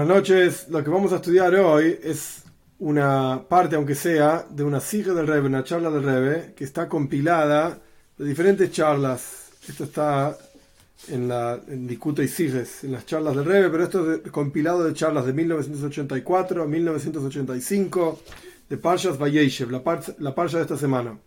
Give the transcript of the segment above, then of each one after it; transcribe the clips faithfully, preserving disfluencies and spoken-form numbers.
Buenas noches. Lo que vamos a estudiar hoy es una parte, aunque sea, de una sija del Rebbe, una charla del Rebbe, que está compilada de diferentes charlas. Esto está en la en Likutei y Sijes, en las charlas del Rebbe, pero esto es de, compilado de charlas de mil novecientos ochenta y cuatro a mil novecientos ochenta y cinco, de Parshas Vayeshev, la, par, la parsha de esta semana.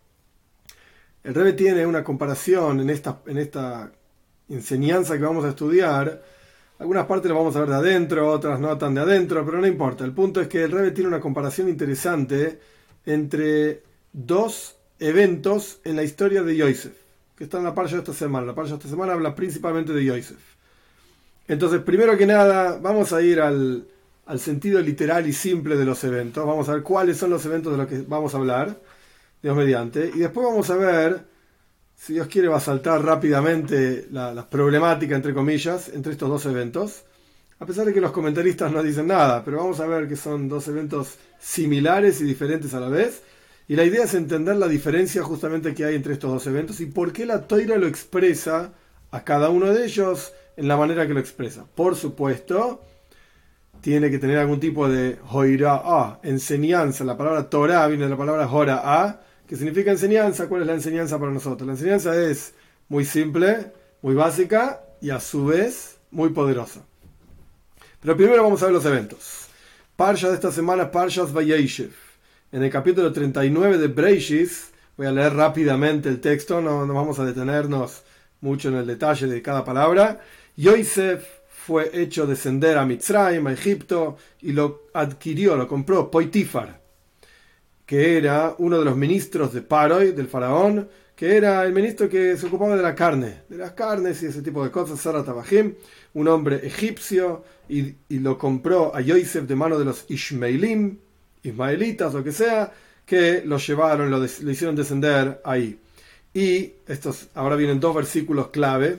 El Rebbe tiene una comparación en esta, en esta enseñanza que vamos a estudiar. Algunas partes las vamos a ver de adentro, otras no tan de adentro, pero no importa. El punto es que el Rebbe tiene una comparación interesante entre dos eventos en la historia de Yosef, que está en la parsha de esta semana. La parsha de esta semana habla principalmente de Yosef. Entonces, primero que nada, vamos a ir al, al sentido literal y simple de los eventos. Vamos a ver cuáles son los eventos de los que vamos a hablar, Dios mediante. Y después vamos a ver, si Dios quiere, va a saltar rápidamente la, la problemática, entre comillas, entre estos dos eventos. A pesar de que los comentaristas no dicen nada, pero vamos a ver que son dos eventos similares y diferentes a la vez. Y la idea es entender la diferencia justamente que hay entre estos dos eventos y por qué la Toira lo expresa a cada uno de ellos en la manera que lo expresa. Por supuesto, tiene que tener algún tipo de hoira'ah, enseñanza. La palabra Torah viene de la palabra hora'ah, que significa enseñanza. ¿Cuál es la enseñanza para nosotros? La enseñanza es muy simple, muy básica y a su vez muy poderosa. Pero primero vamos a ver los eventos. Parsha de esta semana, Parshas Vayeshev. En el capítulo treinta y nueve de Breishis, voy a leer rápidamente el texto, no, no vamos a detenernos mucho en el detalle de cada palabra. Yosef fue hecho descender a Mitzrayim, a Egipto, y lo adquirió, lo compró Potifar, que era uno de los ministros de Paroi, del faraón, que era el ministro que se ocupaba de la carne, de las carnes y ese tipo de cosas, Sara Tabajim, un hombre egipcio, y, y lo compró a Yosef de mano de los Ishmaelim, ismaelitas, lo que sea, que lo llevaron, lo, lo hicieron descender ahí. Y estos, ahora vienen dos versículos clave.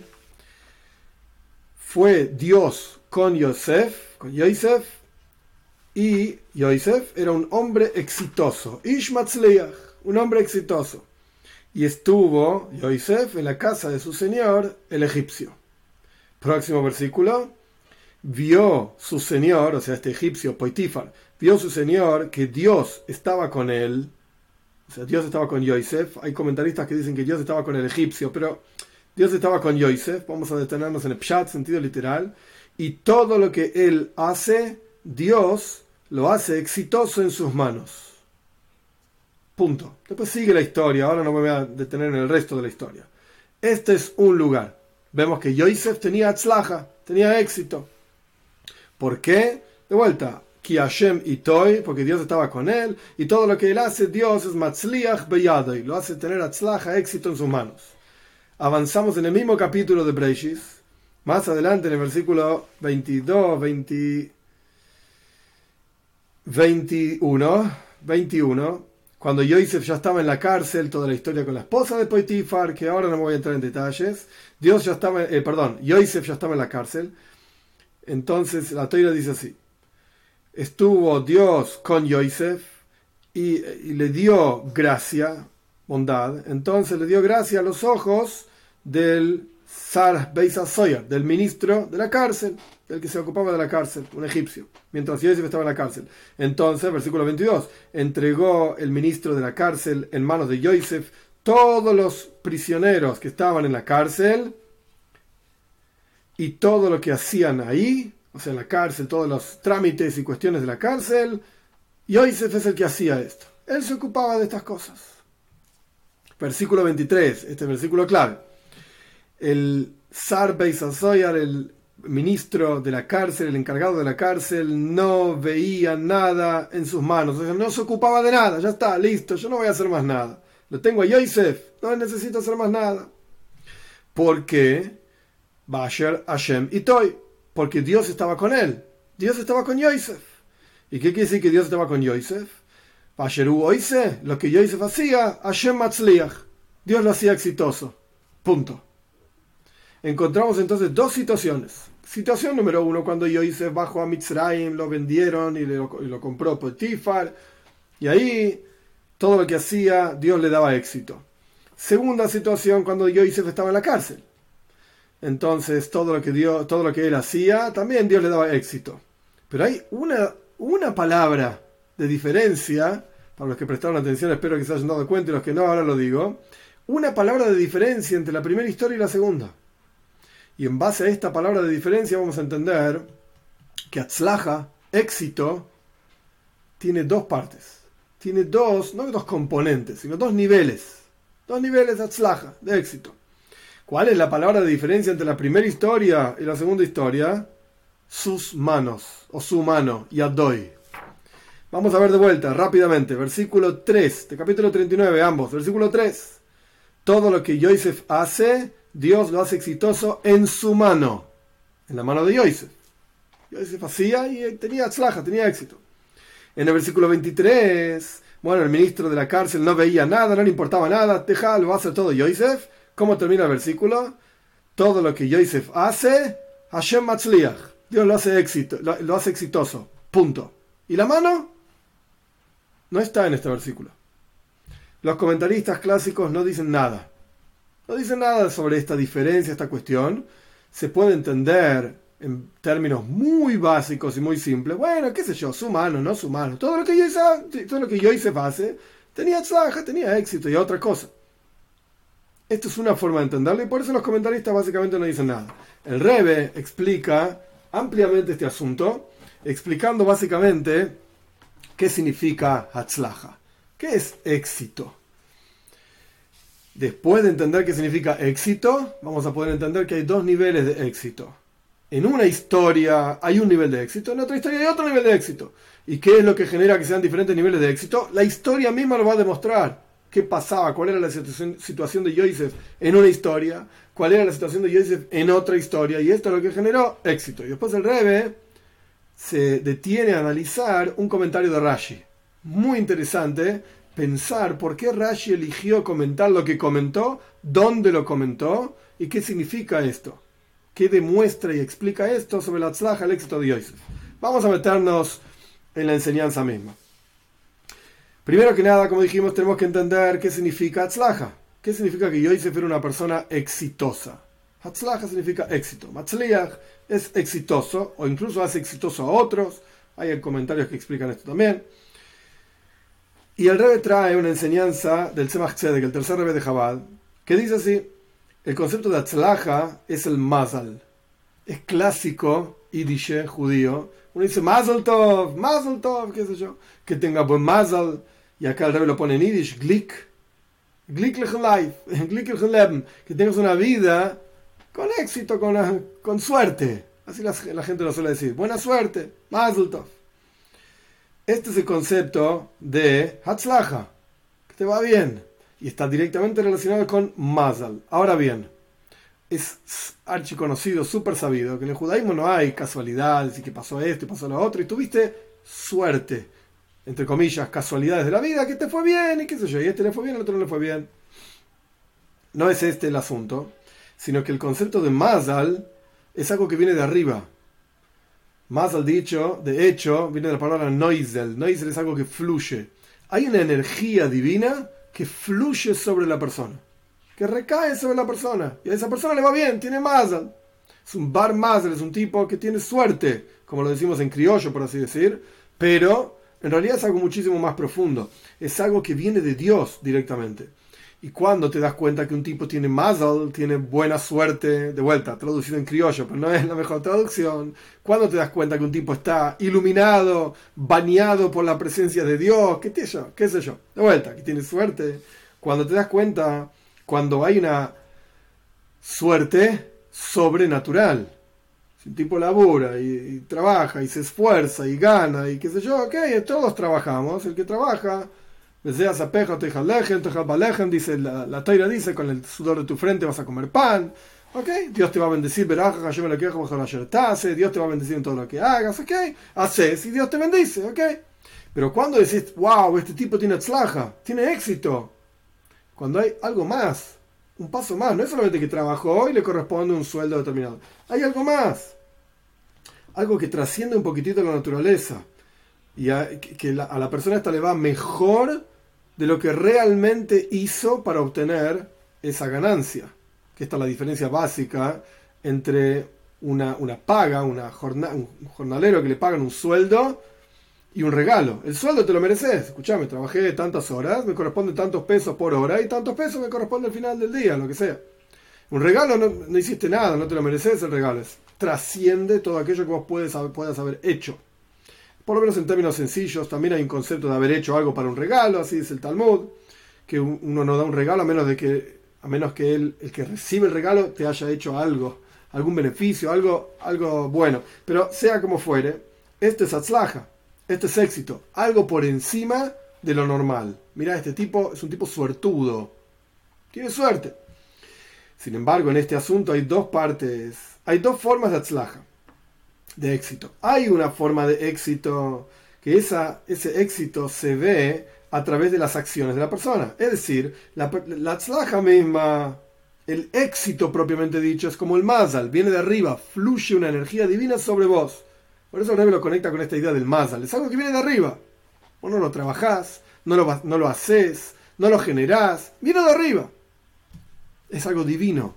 Fue Dios con Yosef, con Yosef, y Yosef era un hombre exitoso, Ish Matzliach, un hombre exitoso, y estuvo Yosef en la casa de su señor, el egipcio. Próximo versículo. Vio su señor, o sea, este egipcio, Potifar, vio su señor que Dios estaba con él, o sea, Dios estaba con Yosef. Hay comentaristas que dicen que Dios estaba con el egipcio, pero Dios estaba con Yosef. Vamos a detenernos en el pshat, sentido literal. Y todo lo que él hace, Dios lo hace exitoso en sus manos. Punto. Después sigue la historia, ahora no me voy a detener en el resto de la historia. Este es un lugar. Vemos que Yosef tenía atzlaja, tenía éxito. ¿Por qué? De vuelta, Ki Hashem itoy, porque Dios estaba con él, y todo lo que él hace, Dios es matzliach beyadoy, lo hace tener atzlaja, éxito en sus manos. Avanzamos en el mismo capítulo de Breishis, más adelante en el versículo veintidós, veinte, veintiuno, veintiuno, cuando Yosef ya estaba en la cárcel, toda la historia con la esposa de Potifar, que ahora no me voy a entrar en detalles, Dios ya estaba, eh, perdón, Yosef ya estaba en la cárcel. Entonces la Torah dice así: estuvo Dios con Yosef y, y le dio gracia, bondad. Entonces le dio gracia a los ojos del Sar Beis HaSoyar, del ministro de la cárcel, del que se ocupaba de la cárcel, un egipcio, mientras Yosef estaba en la cárcel. Entonces, versículo veintidós, entregó el ministro de la cárcel en manos de Yosef todos los prisioneros que estaban en la cárcel, y todo lo que hacían ahí, o sea, en la cárcel, todos los trámites y cuestiones de la cárcel, Yosef es el que hacía esto. Él se ocupaba de estas cosas. Versículo veintitrés, este versículo clave. El Sar Beis HaSoyar, el ministro de la cárcel, el encargado de la cárcel, no veía nada en sus manos. O sea, no se ocupaba de nada. Ya está, listo, yo no voy a hacer más nada. Lo tengo a Yosef, no necesito hacer más nada. ¿Por qué? Basher Hashem itoy, porque Dios estaba con él. Dios estaba con Yosef. ¿Y qué quiere decir que Dios estaba con Yosef? Basheru oise, lo que Yosef hacía, Hashem matzliach, Dios lo hacía exitoso. Punto. Encontramos entonces dos situaciones. Situación número uno, cuando Yosef bajó a Mitzrayim, lo vendieron y lo, y lo compró Potifar, y ahí todo lo que hacía, Dios le daba éxito. Segunda situación, cuando Yosef estaba en la cárcel. Entonces todo lo que Dios, todo lo que él hacía, también Dios le daba éxito. Pero hay una, una palabra de diferencia, para los que prestaron atención espero que se hayan dado cuenta y los que no ahora lo digo, una palabra de diferencia entre la primera historia y la segunda. Y en base a esta palabra de diferencia vamos a entender que Hatzlaja, éxito, tiene dos partes. Tiene dos, no dos componentes, sino dos niveles. Dos niveles de Hatzlaja, de éxito. ¿Cuál es la palabra de diferencia entre la primera historia y la segunda historia? Sus manos, o su mano, Yadoy. Vamos a ver de vuelta, rápidamente. Versículo tres, de capítulo treinta y nueve, ambos. Versículo tres. Todo lo que Yosef hace, Dios lo hace exitoso en su mano. En la mano de Yosef. Yosef hacía y tenía Hatzlaja, tenía éxito. En el versículo veintitrés, bueno, el ministro de la cárcel no veía nada, no le importaba nada, deja, lo va a hacer todo Yosef. ¿Cómo termina el versículo? Todo lo que Yosef hace, Hashem Matzliach. Dios lo hace éxito, lo, lo hace exitoso. Punto. ¿Y la mano? No está en este versículo. Los comentaristas clásicos no dicen nada. No dicen nada sobre esta diferencia, esta cuestión. Se puede entender en términos muy básicos y muy simples. Bueno, qué sé yo, su mano, no su mano. Todo lo que Yosef, todo lo que Yosef hace, tenía tzlaja, tenía éxito y otra cosa. Esto es una forma de entenderlo y por eso los comentaristas básicamente no dicen nada. El Rebbe explica ampliamente este asunto, explicando básicamente qué significa Hatzlaja. ¿Qué es éxito? Después de entender qué significa éxito, vamos a poder entender que hay dos niveles de éxito. En una historia hay un nivel de éxito, en otra historia hay otro nivel de éxito. ¿Y qué es lo que genera que sean diferentes niveles de éxito? La historia misma lo va a demostrar. ¿Qué pasaba? ¿Cuál era la situación, situación de Yosef en una historia? ¿Cuál era la situación de Yosef en otra historia? Y esto es lo que generó éxito. Y después el Rebbe se detiene a analizar un comentario de Rashi. Muy interesante pensar por qué Rashi eligió comentar lo que comentó, dónde lo comentó y qué significa esto. ¿Qué demuestra y explica esto sobre la Hatzlaja, el éxito de Yosef? Vamos a meternos en la enseñanza misma. Primero que nada, como dijimos, tenemos que entender qué significa Hatzlaja. ¿Qué significa que Yosef era una persona exitosa? Hatzlaja significa éxito. Matzliach es exitoso, o incluso hace exitoso a otros. Hay comentarios que explican esto también. Y el Rebbe trae una enseñanza del Tzemach Tzedek, el tercer Rebbe de Chabad, que dice así: el concepto de Hatzlaja es el Mazal. Es clásico, yiddish, judío. Uno dice Mazel Tov, Mazel Tov, qué sé yo, que tenga buen Mazal. Y acá el Rebbe lo pone en yiddish, Glick. Glick Life, Glick Leben, que tengas una vida con éxito, con, con suerte. Así la, la gente lo suele decir. Buena suerte, Mazel Tov. Este es el concepto de Hatzlaja, que te va bien. Y está directamente relacionado con Mazal. Ahora bien, es archiconocido, súper sabido, que en el judaísmo no hay casualidades y que pasó esto y pasó lo otro. Y tuviste suerte, entre comillas, casualidades de la vida, que te fue bien y qué sé yo. Y este le fue bien, el otro no le fue bien. No es este el asunto, sino que el concepto de Mazal es algo que viene de arriba. Mazal, dicho, de hecho, viene de la palabra Noizel. Noizel es algo que fluye. Hay una energía divina que fluye sobre la persona, que recae sobre la persona, y a esa persona le va bien, tiene Mazal. Es un bar Mazal, es un tipo que tiene suerte, como lo decimos en criollo, por así decir, pero en realidad es algo muchísimo más profundo. Es algo que viene de Dios directamente. Y cuando te das cuenta que un tipo tiene Mazal, tiene buena suerte, de vuelta, traducido en criollo, pero no es la mejor traducción. Cuando te das cuenta que un tipo está iluminado, bañado por la presencia de Dios, qué sé yo, qué sé yo, de vuelta, que tiene suerte. Cuando te das cuenta, cuando hay una suerte sobrenatural. Si un tipo labura y, y trabaja y se esfuerza y gana y qué sé yo, ok, todos trabajamos, el que trabaja... Dice la, la Torah dice, con el sudor de tu frente vas a comer pan, okay. Dios te va a bendecir, yo me lo quejo bajo la yertase, Dios te va a bendecir en todo lo que hagas, okay. Haces y Dios te bendice, okay. Pero cuando decís, wow, este tipo tiene tzlaja, tiene éxito, cuando hay algo más, un paso más, no es solamente que trabajó y le corresponde un sueldo determinado, hay algo más, algo que trasciende un poquitito la naturaleza y a, que la, a la persona esta le va mejor de lo que realmente hizo para obtener esa ganancia. Que esta es la diferencia básica entre una, una paga, una jorna, un jornalero que le pagan un sueldo y un regalo. El sueldo te lo mereces. Escuchame, trabajé tantas horas, me corresponden tantos pesos por hora y tantos pesos me corresponde al final del día, lo que sea. Un regalo no, no hiciste nada, no te lo mereces el regalo. Es, trasciende todo aquello que vos puedes, puedas haber hecho. Por lo menos en términos sencillos, también hay un concepto de haber hecho algo para un regalo, así dice el Talmud, que uno no da un regalo a menos de que, a menos que el, el que recibe el regalo te haya hecho algo, algún beneficio, algo, algo bueno. Pero sea como fuere, este es atzlaja, este es éxito, algo por encima de lo normal. Mirá, este tipo es un tipo suertudo, tiene suerte. Sin embargo, en este asunto hay dos partes, hay dos formas de atzlaja, de éxito. Hay una forma de éxito que esa, ese éxito se ve a través de las acciones de la persona. Es decir, la, la atzlaja misma, el éxito propiamente dicho, es como el mazal, viene de arriba, fluye una energía divina sobre vos. Por eso el Rebbe lo conecta con esta idea del mazal. Es algo que viene de arriba. Vos no lo trabajás, no lo, no lo haces, no lo generás, viene de arriba. Es algo divino.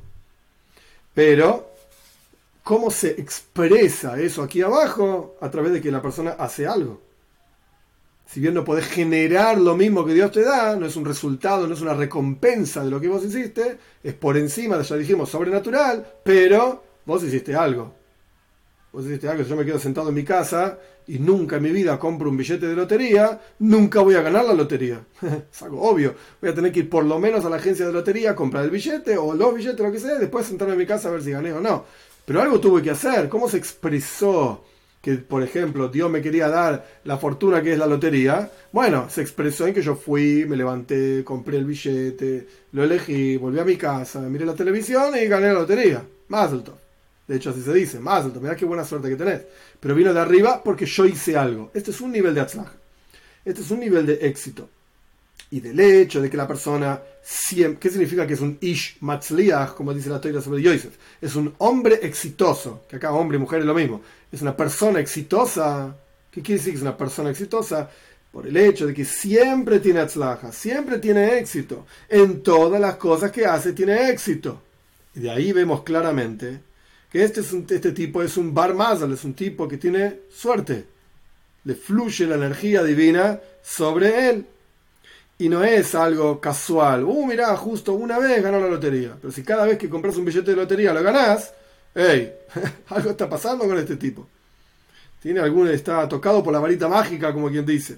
Pero ¿cómo se expresa eso aquí abajo? A través de que la persona hace algo. Si bien no podés generar lo mismo que Dios te da, no es un resultado, no es una recompensa de lo que vos hiciste, es por encima, ya dijimos, sobrenatural, pero vos hiciste algo. Vos hiciste algo, si yo me quedo sentado en mi casa y nunca en mi vida compro un billete de lotería, nunca voy a ganar la lotería. Es algo obvio. Voy a tener que ir por lo menos a la agencia de lotería, comprar el billete o los billetes, lo que sea, y después sentarme en mi casa a ver si gané o no. Pero algo tuve que hacer. ¿Cómo se expresó que, por ejemplo, Dios me quería dar la fortuna que es la lotería? Bueno, se expresó en que yo fui, me levanté, compré el billete, lo elegí, volví a mi casa, miré la televisión y gané la lotería. Mazel tov. De hecho, así se dice, Mazel tov. Mirá qué buena suerte que tenés. Pero vino de arriba porque yo hice algo. Este es un nivel de atzlaj. Este es un nivel de éxito. Y del hecho de que la persona siempre... ¿Qué significa que es un ish matzliach, como dice la Torah sobre Yosef? Es un hombre exitoso, que acá hombre y mujer es lo mismo. Es una persona exitosa. ¿Qué quiere decir que es una persona exitosa? Por el hecho de que siempre tiene atzlaja, siempre tiene éxito. En todas las cosas que hace tiene éxito. Y de ahí vemos claramente que este, es un, este tipo es un bar mazal, es un tipo que tiene suerte. Le fluye la energía divina sobre él. Y no es algo casual. Uh, mirá, justo una vez ganó la lotería. Pero si cada vez que compras un billete de lotería lo ganás, hey, algo está pasando con este tipo. Tiene algún, está tocado por la varita mágica, como quien dice.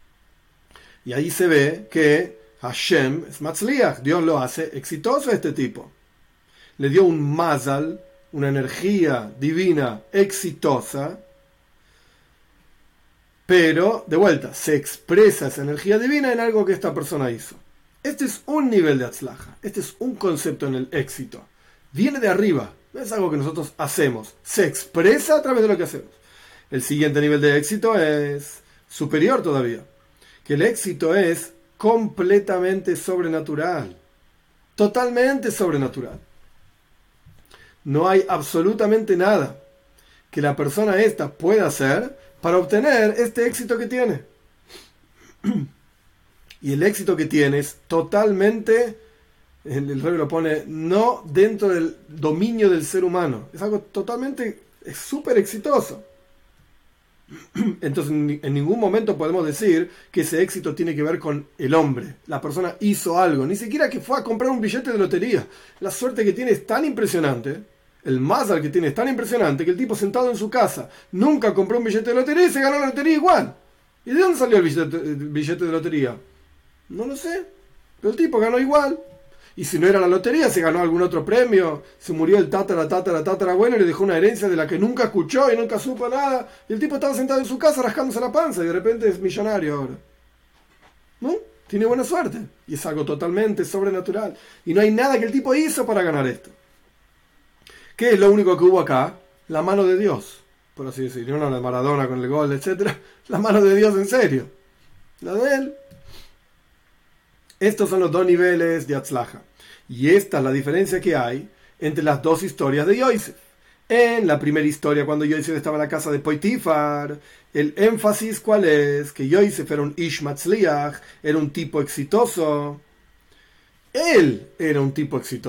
Y ahí se ve que Hashem es matzliach. Dios lo hace exitoso a este tipo. Le dio un mazal, una energía divina exitosa. Pero, de vuelta, se expresa esa energía divina en algo que esta persona hizo. Este es un nivel de atzlaja. Este es un concepto en el éxito. Viene de arriba. No es algo que nosotros hacemos. Se expresa a través de lo que hacemos. El siguiente nivel de éxito es superior todavía. Que el éxito es completamente sobrenatural. Totalmente sobrenatural. No hay absolutamente nada que la persona esta pueda hacer para obtener este éxito que tiene. Y el éxito que tiene es totalmente, el rey lo pone, no dentro del dominio del ser humano. Es algo totalmente, es súper exitoso. Entonces en ningún momento podemos decir que ese éxito tiene que ver con el hombre. La persona hizo algo, ni siquiera que fue a comprar un billete de lotería. La suerte que tiene es tan impresionante, el mazal que tiene es tan impresionante, que el tipo sentado en su casa nunca compró un billete de lotería y se ganó la lotería igual. ¿Y de dónde salió el billete, el billete de lotería? No lo sé, pero el tipo ganó igual. Y si no era la lotería, se ganó algún otro premio, se murió el tatara, tatara, tatara abuelo y le dejó una herencia de la que nunca escuchó y nunca supo nada, y el tipo estaba sentado en su casa rascándose la panza y de repente es millonario ahora. ¿No? Tiene buena suerte. Y es algo totalmente sobrenatural. Y no hay nada que el tipo hizo para ganar esto. ¿Qué es lo único que hubo acá? La mano de Dios, por así decirlo. No la de Maradona con el gol, etcétera. La mano de Dios en serio. La de él. Estos son los dos niveles de atzlaja. Y esta es la diferencia que hay entre las dos historias de Yosef. En la primera historia, cuando Yosef estaba en la casa de Potifar, el énfasis ¿cuál es? Que Yosef era un ish matzliach, era un tipo exitoso. Él era un tipo exitoso.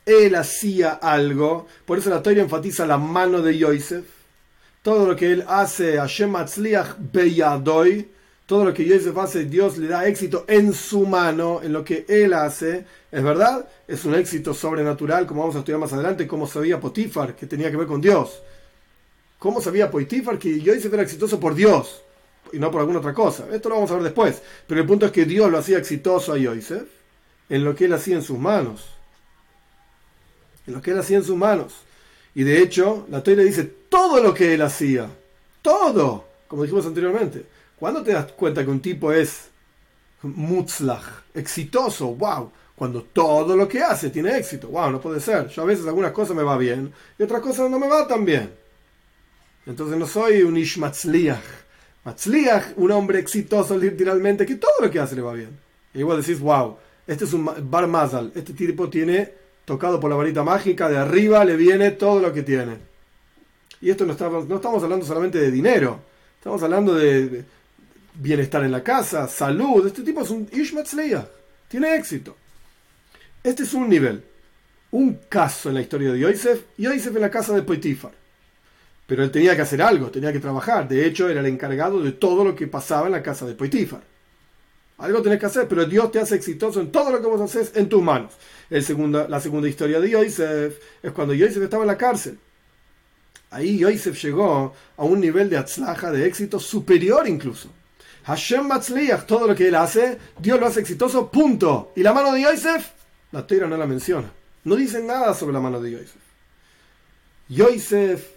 él hacía algo, por eso la Torá enfatiza la mano de Yosef, todo lo que él hace, Hashem Matzliach Beyadoy, todo lo que Yosef hace, Dios le da éxito en su mano, en lo que él hace, es verdad, es un éxito sobrenatural, como vamos a estudiar más adelante, cómo sabía Potifar, que tenía que ver con Dios. ¿Cómo sabía Potifar que Yosef era exitoso por Dios y no por alguna otra cosa? Esto lo vamos a ver después, pero el punto es que Dios lo hacía exitoso a Yosef en lo que él hacía en sus manos. En lo que él hacía en sus manos. Y de hecho, la Torá dice todo lo que él hacía. Todo, como dijimos anteriormente. ¿Cuándo te das cuenta que un tipo es mutzlach, exitoso? ¡Wow! Cuando todo lo que hace tiene éxito. ¡Wow! No puede ser. Yo a veces algunas cosas me va bien y otras cosas no me va tan bien. Entonces no soy un ish matzliach. Matzliach, un hombre exitoso literalmente, que todo lo que hace le va bien. Y igual decís, wow, este es un bar mazal. Este tipo tiene, tocado por la varita mágica, de arriba le viene todo lo que tiene. Y esto no estamos, no estamos hablando solamente de dinero. Estamos hablando de, de bienestar en la casa, salud. Este tipo es un ish matzliach. Tiene éxito. Este es un nivel. Un caso en la historia de Yosef. Yosef en la casa de Potifar. Pero él tenía que hacer algo, tenía que trabajar. De hecho, era el encargado de todo lo que pasaba en la casa de Potifar. Algo tenés que hacer, pero Dios te hace exitoso en todo lo que vos haces en tus manos. El segundo, la segunda historia de Yosef es cuando Yosef estaba en la cárcel. Ahí Yosef llegó a un nivel de atzlaja, de éxito superior incluso. Hashem Matzliach, todo lo que él hace, Dios lo hace exitoso, punto. ¿Y la mano de Yosef? La Torá no la menciona. No dice nada sobre la mano de Yosef. Yosef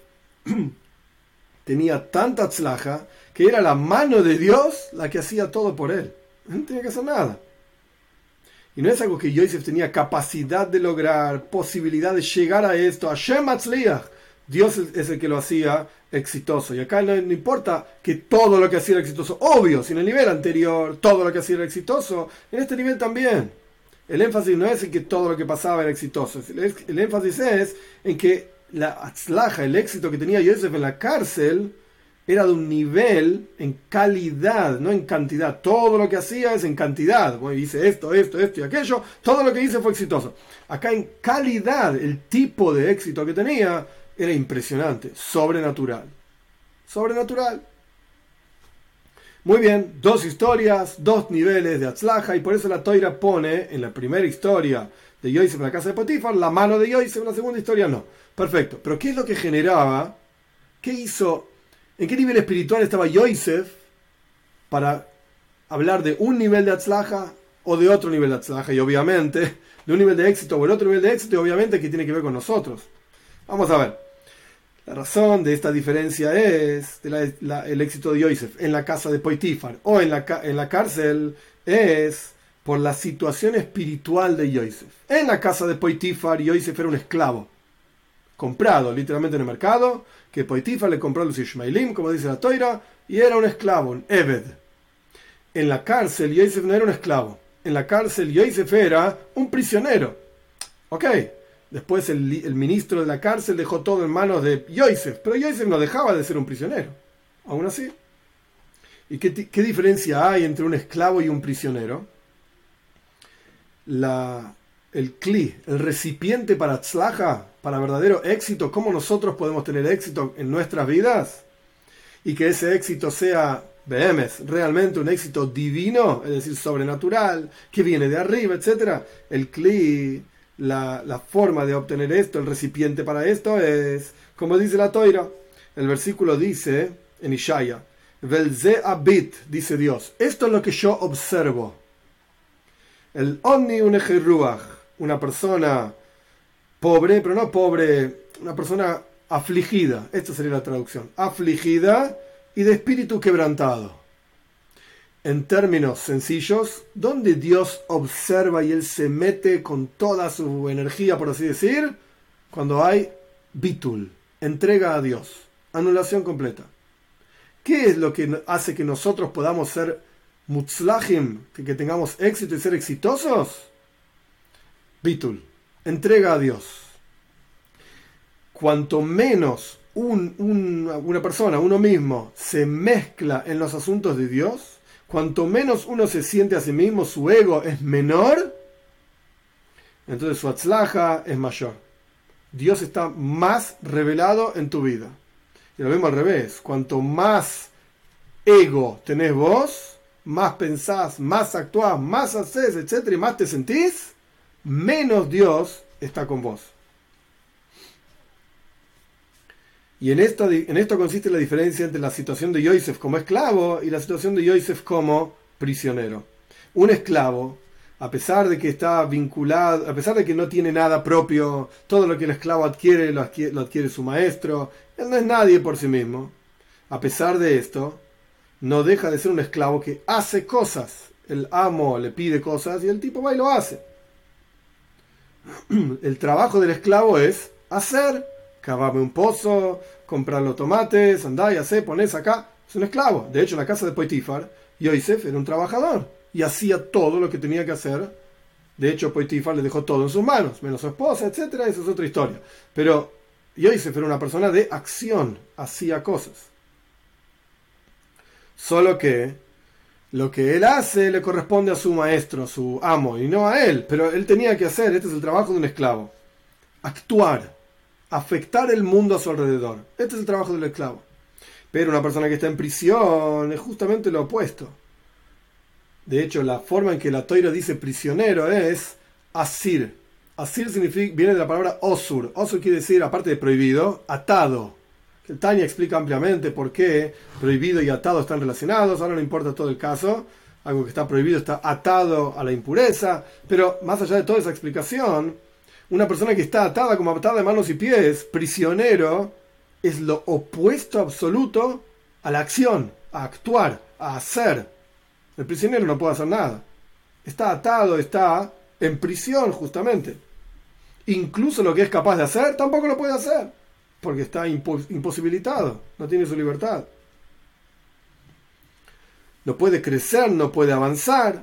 tenía tanta atzlaja que era la mano de Dios la que hacía todo por él. No tenía que hacer nada. Y no es algo que Yosef tenía capacidad de lograr, posibilidad de llegar a esto. Hashem Matzliach. Dios es el que lo hacía exitoso. Y acá no, no importa que todo lo que hacía era exitoso. Obvio, si en el nivel anterior todo lo que hacía era exitoso, en este nivel también. El énfasis no es en que todo lo que pasaba era exitoso. El, el énfasis es en que la atzlaja, el éxito que tenía Yosef en la cárcel, era de un nivel en calidad, no en cantidad. Todo lo que hacía es en cantidad. Bueno, hice esto, esto, esto y aquello. Todo lo que hice fue exitoso. Acá en calidad, el tipo de éxito que tenía era impresionante, sobrenatural. Sobrenatural. Muy bien, dos historias, dos niveles de atzlaja, y por eso la Torá pone en la primera historia de Yosef en la casa de Potifar la mano de Yosef, en la segunda historia no. Perfecto. Pero ¿qué es lo que generaba? ¿Qué hizo? ¿En qué nivel espiritual estaba Yosef para hablar de un nivel de atzlaja o de otro nivel de atzlaja? Y obviamente, de un nivel de éxito o el otro nivel de éxito, y obviamente que tiene que ver con nosotros. Vamos a ver. La razón de esta diferencia es de la, la, el éxito de Yosef en la casa de Potifar o en la, en la cárcel es por la situación espiritual de Yosef. En la casa de Potifar, Yosef era un esclavo, comprado literalmente en el mercado, que Potifar le compró a los Ishmaelim, como dice la Torá, y era un esclavo, un Eved. En la cárcel, Yosef no era un esclavo. En la cárcel, Yosef era un prisionero. Ok. Después el, el ministro de la cárcel dejó todo en manos de Yosef, pero Yosef no dejaba de ser un prisionero, aún así. ¿Y qué, qué diferencia hay entre un esclavo y un prisionero? La, el kli, el recipiente para tzlaja, para verdadero éxito, cómo nosotros podemos tener éxito en nuestras vidas, y que ese éxito sea, vehemes, realmente un éxito divino, es decir, sobrenatural, que viene de arriba, etcétera. El kli... La, la forma de obtener esto, el recipiente para esto es, como dice la Torá, el versículo dice en Ishaya, Velze abit, dice Dios, esto es lo que yo observo. El onni unejeruach, una persona pobre, pero no pobre, una persona afligida, esta sería la traducción, afligida y de espíritu quebrantado. En términos sencillos, donde Dios observa y Él se mete con toda su energía, por así decir, cuando hay bitul, entrega a Dios, anulación completa. ¿Qué es lo que hace que nosotros podamos ser mutzlachim, que, que tengamos éxito y ser exitosos? Bitul, entrega a Dios. Cuanto menos un, un, una persona, uno mismo, se mezcla en los asuntos de Dios, cuanto menos uno se siente a sí mismo, su ego es menor, entonces su atzlaja es mayor. Dios está más revelado en tu vida. Y lo vemos al revés. Cuanto más ego tenés vos, más pensás, más actuás, más hacés, etcétera, y más te sentís, menos Dios está con vos. Y en esto, en esto consiste la diferencia entre la situación de Yosef como esclavo y la situación de Yosef como prisionero. Un esclavo, a pesar de que está vinculado, a pesar de que no tiene nada propio, todo lo que el esclavo adquiere lo, adquiere, lo adquiere su maestro, él no es nadie por sí mismo. A pesar de esto, no deja de ser un esclavo que hace cosas. El amo le pide cosas y el tipo va y lo hace. El trabajo del esclavo es hacer, cavarme un pozo, comprar los tomates, andá y hacé, ponés acá. Es un esclavo. De hecho, en la casa de Potifar, Yosef era un trabajador y hacía todo lo que tenía que hacer. De hecho, Potifar le dejó todo en sus manos, menos su esposa, etcétera. Esa es otra historia. Pero Yosef era una persona de acción, hacía cosas. Solo que lo que él hace le corresponde a su maestro, a su amo, y no a él. Pero él tenía que hacer, este es el trabajo de un esclavo, actuar, afectar el mundo a su alrededor. Este es el trabajo del esclavo. Pero una persona que está en prisión es justamente lo opuesto. De hecho, la forma en que la Toira dice prisionero es asir. Asir significa, viene de la palabra osur. Osur quiere decir, aparte de prohibido, atado. El Tanya explica ampliamente por qué prohibido y atado están relacionados. Ahora no importa todo el caso. Algo que está prohibido está atado a la impureza. Pero más allá de toda esa explicación, una persona que está atada como atada de manos y pies, prisionero, es lo opuesto absoluto a la acción, a actuar, a hacer. El prisionero no puede hacer nada. Está atado, está en prisión justamente. Incluso lo que es capaz de hacer, tampoco lo puede hacer. Porque está impos- imposibilitado, no tiene su libertad. No puede crecer, no puede avanzar.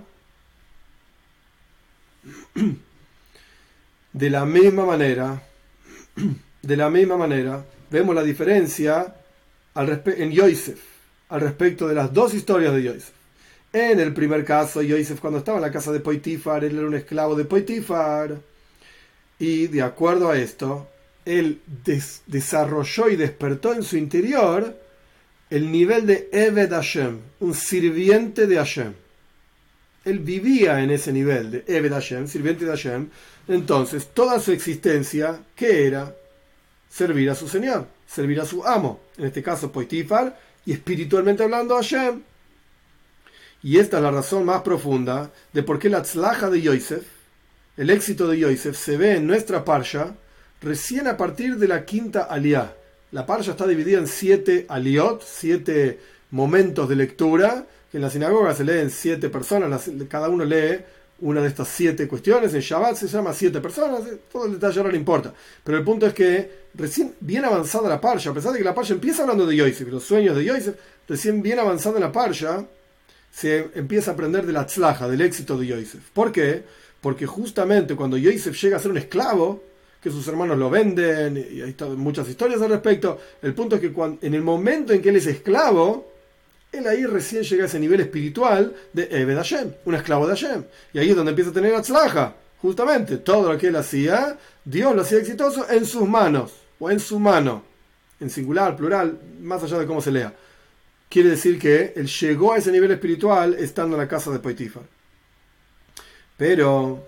De la misma manera, de la misma manera, vemos la diferencia al respe- en Yosef, al respecto de las dos historias de Yosef. En el primer caso, Yosef, cuando estaba en la casa de Potifar, él era un esclavo de Potifar, y de acuerdo a esto, él des- desarrolló y despertó en su interior el nivel de Eved Hashem, un sirviente de Hashem. Él vivía en ese nivel de Eved Hashem, sirviente de Hashem. Entonces, toda su existencia, ¿qué era? Servir a su señor, servir a su amo, en este caso Potifar, y espiritualmente hablando Hashem. Y esta es la razón más profunda de por qué la tzlaja de Yosef, el éxito de Yosef, se ve en nuestra parsha recién a partir de la quinta aliyá. La parsha está dividida en siete aliyot, siete momentos de lectura, que en la sinagoga se leen siete personas, cada uno lee una de estas siete cuestiones. En Shabbat se llama siete personas, todo el detalle ahora no importa. Pero el punto es que recién bien avanzada la parsha, a pesar de que la parsha empieza hablando de Yosef, los sueños de Yosef, recién bien avanzada en la parsha, se empieza a aprender de la tzlaja, del éxito de Yosef. ¿Por qué? Porque justamente cuando Yosef llega a ser un esclavo, que sus hermanos lo venden, y hay muchas historias al respecto, el punto es que cuando, en el momento en que él es esclavo, él ahí recién llega a ese nivel espiritual de Eved Hashem, un esclavo de Hashem. Y ahí es donde empieza a tener atzlaja. Justamente, todo lo que él hacía, Dios lo hacía exitoso en sus manos, o en su mano, en singular, plural, más allá de cómo se lea. Quiere decir que él llegó a ese nivel espiritual estando en la casa de Potifar. Pero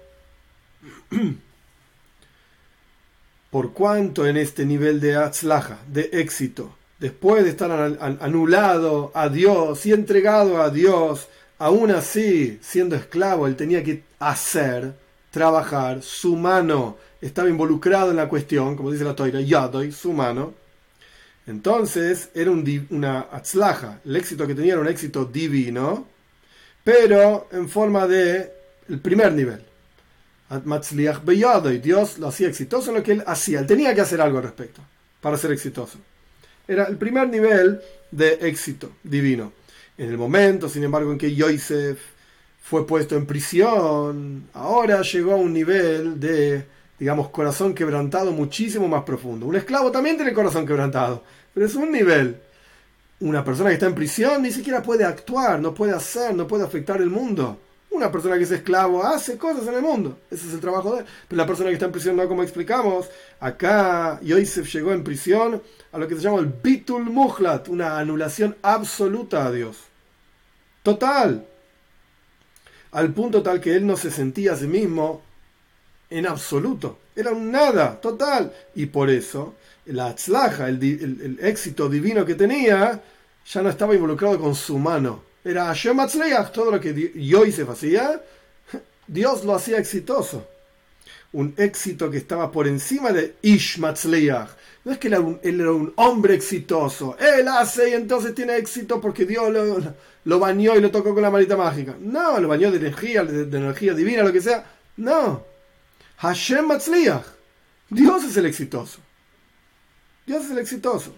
por cuanto en este nivel de atzlaja, de éxito, después de estar anulado a Dios y entregado a Dios, aún así, siendo esclavo, él tenía que hacer, trabajar, su mano estaba involucrado en la cuestión, como dice la Toira, Yadoy, su mano. Entonces era un, una atzlaja, el éxito que tenía era un éxito divino, pero en forma de el primer nivel. Matzliach beyadoy, Dios lo hacía exitoso en lo que él hacía, él tenía que hacer algo al respecto para ser exitoso. Era el primer nivel de éxito divino. En el momento, sin embargo, en que Yosef fue puesto en prisión, ahora llegó a un nivel de, digamos, corazón quebrantado muchísimo más profundo. Un esclavo también tiene corazón quebrantado, pero es un nivel. Una persona que está en prisión ni siquiera puede actuar, no puede hacer, no puede afectar el mundo. Una persona que es esclavo hace cosas en el mundo. Ese es el trabajo de él. Pero la persona que está en prisión, no como explicamos, acá Yosef llegó en prisión a lo que se llama el bitul muhlat, una anulación absoluta a Dios. Total. Al punto tal que él no se sentía a sí mismo en absoluto. Era un nada, total. Y por eso, la atzlaja, el, el, el éxito divino que tenía, ya no estaba involucrado con su mano. Era Hashem Matzliach, todo lo que Yosef hacía, Dios lo hacía exitoso. Un éxito que estaba por encima de Ish Matzliach. No es que él era, un, él era un hombre exitoso. Él hace y entonces tiene éxito porque Dios lo, lo bañó y lo tocó con la varita mágica. No, lo bañó de energía, de, de energía divina, lo que sea. No. Hashem Matzliach. Dios es el exitoso. Dios es el exitoso.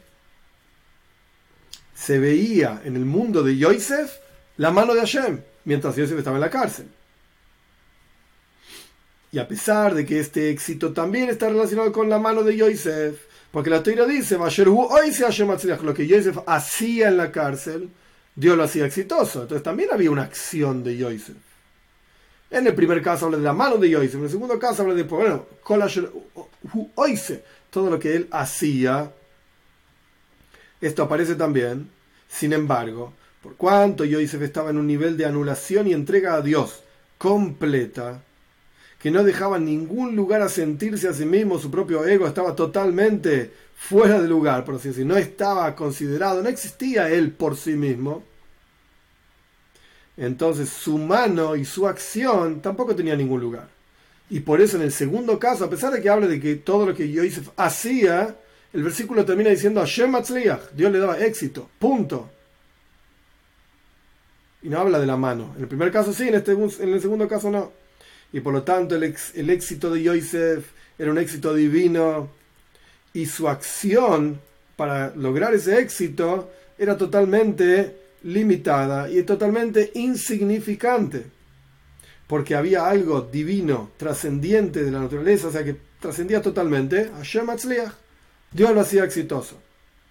Se veía en el mundo de Yosef la mano de Hashem, mientras Yosef estaba en la cárcel. Y a pesar de que este éxito también está relacionado con la mano de Yosef, porque la Torá dice, lo que Yosef hacía en la cárcel, Dios lo hacía exitoso. Entonces también había una acción de Yosef. En el primer caso habla de la mano de Yosef, en el segundo caso habla de, bueno, todo lo que él hacía. Esto aparece también, sin embargo, por cuanto Yosef estaba en un nivel de anulación y entrega a Dios completa, que no dejaba ningún lugar a sentirse a sí mismo, su propio ego estaba totalmente fuera de lugar, por así decirlo, no estaba considerado, no existía él por sí mismo. Entonces su mano y su acción tampoco tenía ningún lugar. Y por eso en el segundo caso, a pesar de que habla de que todo lo que Yosef hacía, el versículo termina diciendo Hashem Matzliach, Dios le daba éxito, punto. Y no habla de la mano. En el primer caso sí, en, este, en el segundo caso no. Y por lo tanto el, ex, el éxito de Yosef era un éxito divino y su acción para lograr ese éxito era totalmente limitada y totalmente insignificante. Porque había algo divino, trascendiente de la naturaleza, o sea que trascendía totalmente. Hashem Matzliach. Dios lo hacía exitoso.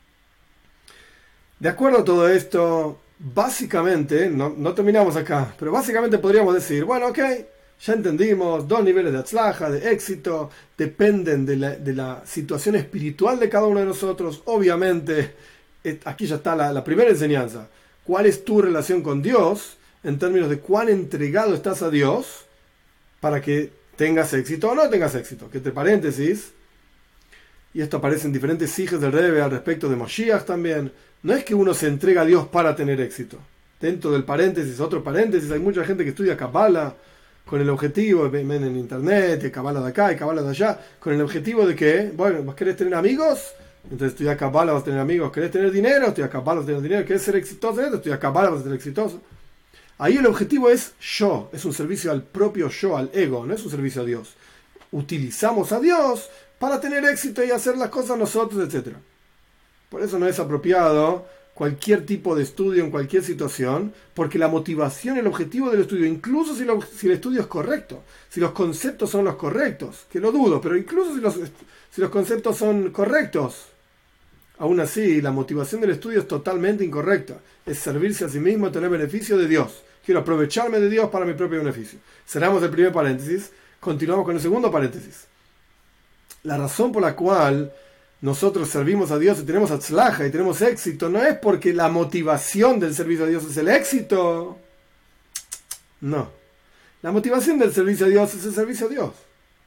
De acuerdo a todo esto, básicamente, no, no terminamos acá, pero básicamente podríamos decir, bueno, ok, ya entendimos, dos niveles de atzlaja, de éxito, dependen de la, de la situación espiritual de cada uno de nosotros. Obviamente, aquí ya está la, la primera enseñanza. ¿Cuál es tu relación con Dios en términos de cuán entregado estás a Dios para que tengas éxito o no tengas éxito? Que entre paréntesis, y esto aparece en diferentes sijes del Rebbe al respecto de Moshiach también, no es que uno se entrega a Dios para tener éxito. Dentro del paréntesis, otro paréntesis, hay mucha gente que estudia Kabbalah con el objetivo, ven en internet, Kabbalah de acá y Kabbalah de allá, con el objetivo de que, bueno, ¿vos querés tener amigos? Entonces estudiar Kabbalah, vas a tener amigos. ¿Querés tener dinero? Estudiar Kabbalah, vas a tener dinero. ¿Querés ser exitoso? Estudiar Kabbalah, vas a ser exitoso. Ahí el objetivo es yo, es un servicio al propio yo, al ego, no es un servicio a Dios. Utilizamos a Dios para tener éxito y hacer las cosas nosotros, etcétera. Por eso no es apropiado cualquier tipo de estudio en cualquier situación, porque la motivación, el objetivo del estudio, incluso si, lo, si el estudio es correcto, si los conceptos son los correctos, que lo dudo, pero incluso si los, si los conceptos son correctos, aún así la motivación del estudio es totalmente incorrecta. Es servirse a sí mismo, tener beneficio de Dios. Quiero aprovecharme de Dios para mi propio beneficio. Cerramos el primer paréntesis, continuamos con el segundo paréntesis. La razón por la cual nosotros servimos a Dios y tenemos atzlaja y tenemos éxito no es porque la motivación del servicio a Dios es el éxito. No. La motivación del servicio a Dios es el servicio a Dios.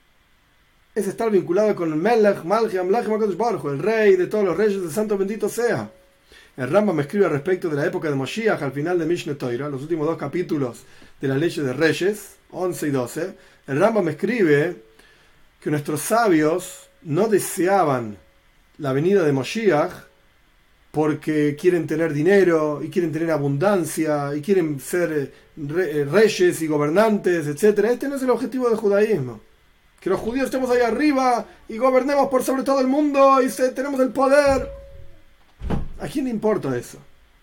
Es estar vinculado con el Melech, Malchi, Amlach, Makadosh Baruch Hu, el rey de todos los reyes, el santo bendito sea. El Rambam me escribe al respecto de la época de Moshiach al final de Mishneh Torah, los últimos dos capítulos de las leyes de Reyes, once y doce. El Rambam me escribe que nuestros sabios no deseaban la venida de Moshiach porque quieren tener dinero y quieren tener abundancia y quieren ser re- reyes y gobernantes, etcétera. Este no es el objetivo del judaísmo. Que los judíos estemos ahí arriba y gobernemos por sobre todo el mundo y se, tenemos el poder. ¿A quién le importa eso?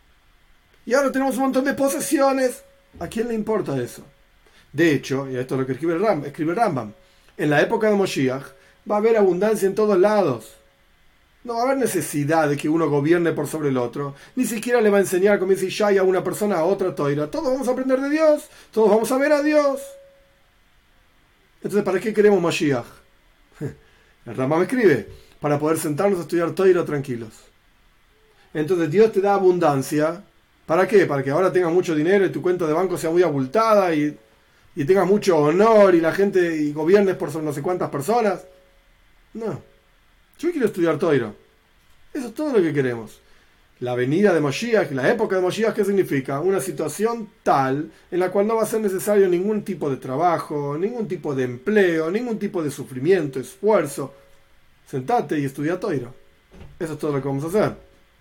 Y ahora tenemos un montón de posesiones. ¿A quién le importa eso? De hecho, y esto es lo que escribe el Rambam, escribe el Rambam, en la época de Moshiach va a haber abundancia en todos lados. No va a haber necesidad de que uno gobierne por sobre el otro. Ni siquiera le va a enseñar, como dice Ishaya, a una persona a otra toira. Todos vamos a aprender de Dios. Todos vamos a ver a Dios. Entonces, ¿para qué queremos Mashiach? El Rambam escribe, para poder sentarnos a estudiar toira tranquilos. Entonces, Dios te da abundancia. ¿Para qué? Para que ahora tengas mucho dinero y tu cuenta de banco sea muy abultada y, y tengas mucho honor y la gente y gobiernes por no sé cuántas personas. No. Yo quiero estudiar Toira. Eso es todo lo que queremos. La venida de Moshiach, la época de Moshiach, ¿qué significa? Una situación tal en la cual no va a ser necesario ningún tipo de trabajo, ningún tipo de empleo, ningún tipo de sufrimiento, esfuerzo. Sentate y estudia Toira. Eso es todo lo que vamos a hacer.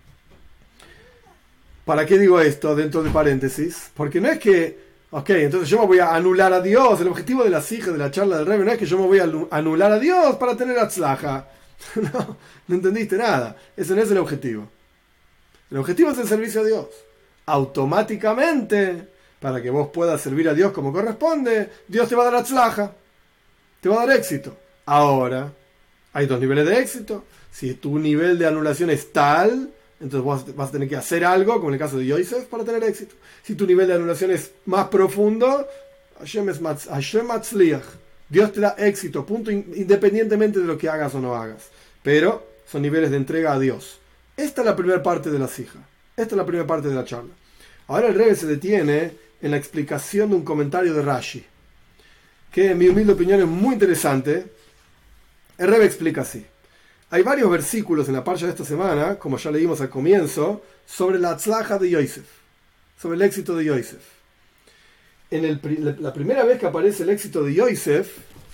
¿Para qué digo esto dentro de paréntesis? Porque no es que, ok, entonces yo me voy a anular a Dios. El objetivo de las hijas de la charla del Rebbe no es que yo me voy a anular a Dios para tener atzlaja. No, no entendiste nada. Ese no es el objetivo. El objetivo es el servicio a Dios. Automáticamente, para que vos puedas servir a Dios como corresponde, Dios te va a dar atzlaja. Te va a dar éxito. Ahora, hay dos niveles de éxito. Si tu nivel de anulación es tal, entonces vos vas a tener que hacer algo, como en el caso de Yosef, para tener éxito. Si tu nivel de anulación es más profundo, Hashem es matz, Hashem matzliach. Dios te da éxito, punto, independientemente de lo que hagas o no hagas. Pero son niveles de entrega a Dios. Esta es la primera parte de la sija. Esta es la primera parte de la charla. Ahora el Rebbe se detiene en la explicación de un comentario de Rashi, que en mi humilde opinión es muy interesante. El Rebbe explica así. Hay varios versículos en la parsha de esta semana, como ya leímos al comienzo, sobre la atzlaja de Yosef, sobre el éxito de Yosef. En el, la primera vez que aparece el éxito de Yosef,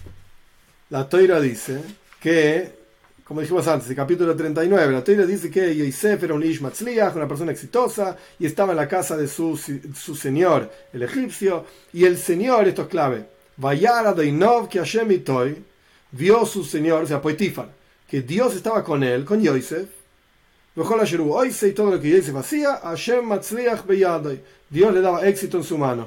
la Toira dice que, como dijimos antes, el capítulo treinta y nueve, la Toira dice que Yosef era un ish matzliach, una persona exitosa, y estaba en la casa de su, su señor, el egipcio, y el señor, esto es clave, Vayara Deinov que Hashem itoy, vio su señor, o sea, Potifar, que Dios estaba con él, con Yosef, y todo lo que Yosef hacía, Hashem matzliach beyadoy, Dios le daba éxito en su mano.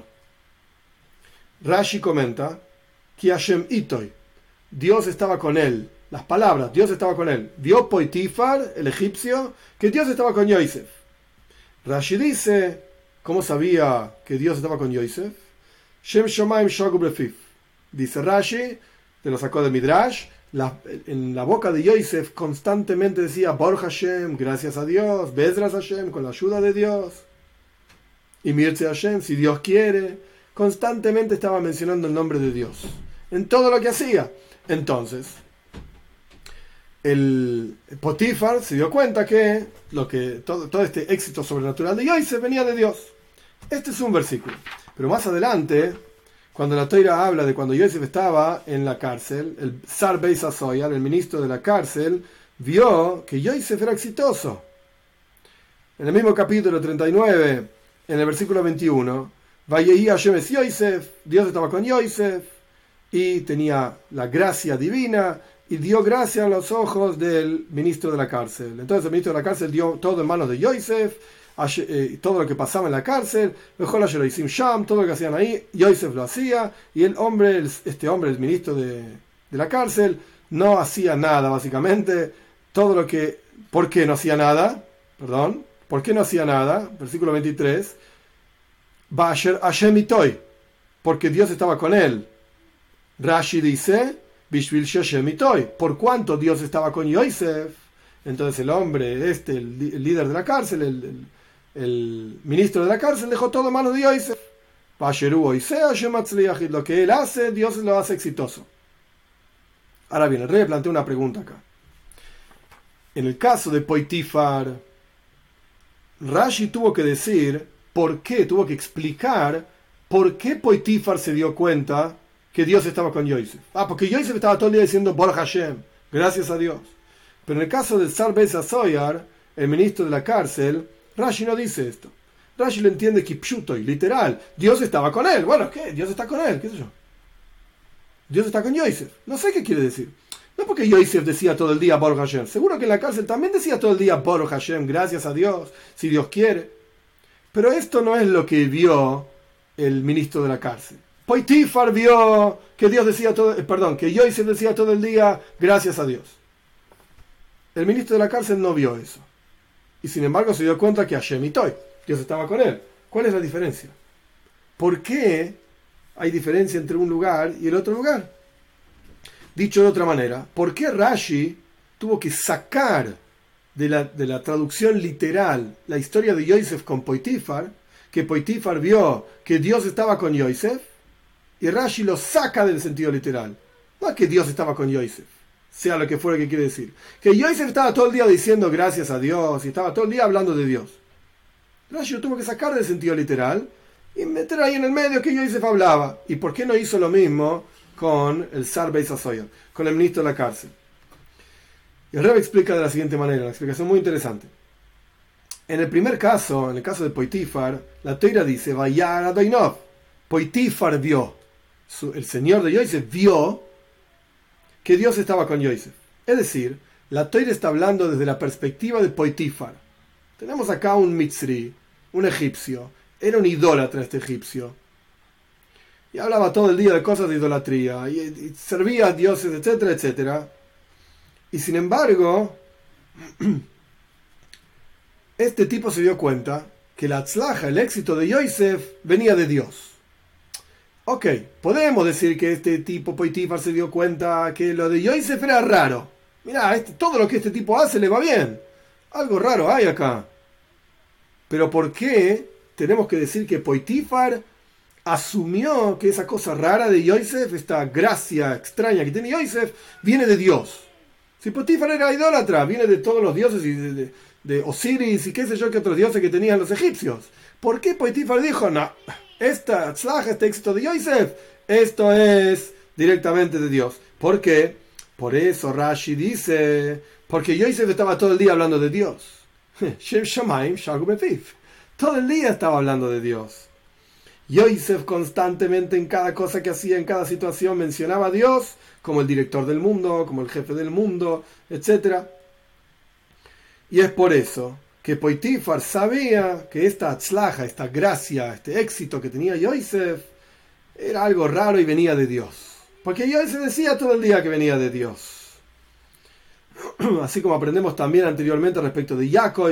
Rashi comenta que Hashem itoy, Dios estaba con él. Las palabras, Dios estaba con él. Vio Potifar, el egipcio, que Dios estaba con Yosef. Rashi dice, ¿cómo sabía que Dios estaba con Yosef? Shem Shomayim Shogu Brefif. Dice Rashi, te lo sacó de Midrash, la, en la boca de Yosef constantemente decía Baruch Hashem, gracias a Dios, Bezras Hashem, con la ayuda de Dios, y Mirce Hashem, si Dios quiere. Constantemente estaba mencionando el nombre de Dios en todo lo que hacía. Entonces, el Potifar se dio cuenta que, lo que todo, todo este éxito sobrenatural de Yosef venía de Dios. Este es un versículo. Pero más adelante, cuando la Toira habla de cuando Yosef estaba en la cárcel, el Sar Beis HaSoyar, el ministro de la cárcel, vio que Yosef era exitoso. En el mismo capítulo treinta y nueve, en el versículo veintiuno, Vayehi Hashem es Yosef, Dios estaba con Yosef y tenía la gracia divina y dio gracia a los ojos del ministro de la cárcel. Entonces el ministro de la cárcel dio todo en manos de Yosef, todo lo que pasaba en la cárcel, todo lo que hacían ahí, Yosef lo hacía, y el hombre, este hombre, el ministro de, de la cárcel, no hacía nada básicamente. Todo lo que, ¿por qué no hacía nada? Perdón, ¿por qué no hacía nada? Versículo veintitrés. Basher Hashem itoy, porque Dios estaba con él. Rashi dice, Bishvil Hashem itoy, por cuanto Dios estaba con Yosef. Entonces el hombre, este, el, el líder de la cárcel, el, el, el ministro de la cárcel, dejó todo en manos de Yosef. Basheru Oiseh Hashem matzliach, lo que él hace, Dios lo hace exitoso. Ahora bien, el rey plantea una pregunta acá. En el caso de Potifar, Rashi tuvo que decir por qué, tuvo que explicar por qué Potifar se dio cuenta que Dios estaba con Yosef. Ah, porque Yosef estaba todo el día diciendo Baruch Hashem, gracias a Dios. Pero en el caso del Sar Beis HaSoyar, el ministro de la cárcel, Rashi no dice esto. Rashi lo entiende kipshutoy, literal. Dios estaba con él. Bueno, ¿qué? Dios está con él, qué sé yo. Dios está con Yosef. No sé qué quiere decir. No porque Yosef decía todo el día Baruch Hashem. Seguro que en la cárcel también decía todo el día Baruch Hashem, gracias a Dios, si Dios quiere. Pero esto no es lo que vio el ministro de la cárcel. Potifar vio que Dios decía todo, perdón, que Yosef decía todo el día gracias a Dios. El ministro de la cárcel no vio eso. Y sin embargo se dio cuenta que Hashem itoy, Dios estaba con él. ¿Cuál es la diferencia? ¿Por qué hay diferencia entre un lugar y el otro lugar? Dicho de otra manera, ¿por qué Rashi tuvo que sacar de la, de la traducción literal la historia de Yosef con Potifar, que Potifar vio que Dios estaba con Yosef, y Rashi lo saca del sentido literal? No es que Dios estaba con Yosef, sea lo que fuera que quiere decir. Que Yosef estaba todo el día diciendo gracias a Dios, y estaba todo el día hablando de Dios. Rashi lo tuvo que sacar del sentido literal y meter ahí en el medio que Yosef hablaba. ¿Y por qué no hizo lo mismo con el Sar Beis HaSohar, con el ministro de la cárcel? Y el Rebbe explica de la siguiente manera, una explicación muy interesante. En el primer caso, en el caso de Potifar, la Torá dice, Vayar Adoinov. Potifar vio, el señor de Yosef vio que Dios estaba con Yosef. Es decir, la Torá está hablando desde la perspectiva de Potifar. Tenemos acá un mitzri, un egipcio. Era un idólatra este egipcio. Y hablaba todo el día de cosas de idolatría. Y, y servía a dioses, etcétera, etcétera. Y sin embargo, este tipo se dio cuenta que la tzlaja, el éxito de Yosef, venía de Dios. Ok, podemos decir que este tipo, Potifar, se dio cuenta que lo de Yosef era raro. Mirá, este, todo lo que este tipo hace le va bien. Algo raro hay acá. Pero ¿por qué tenemos que decir que Potifar asumió que esa cosa rara de Yosef, esta gracia extraña que tiene Yosef, viene de Dios? Si Potifar era idólatra, viene de todos los dioses y de, de, de Osiris y qué sé yo qué otros dioses que tenían los egipcios. ¿Por qué Potifar dijo, no, esta tzlaja, este éxito de Yosef, esto es directamente de Dios? ¿Por qué? Por eso Rashi dice, porque Yosef estaba todo el día hablando de Dios. Todo el día estaba hablando de Dios. Yosef constantemente en cada cosa que hacía, en cada situación, mencionaba a Dios como el director del mundo, como el jefe del mundo, etcétera. Y es por eso que Potifar sabía que esta tzlaja, esta gracia, este éxito que tenía Yosef, era algo raro y venía de Dios. Porque Yosef decía todo el día que venía de Dios. Así como aprendemos también anteriormente respecto de Jacob,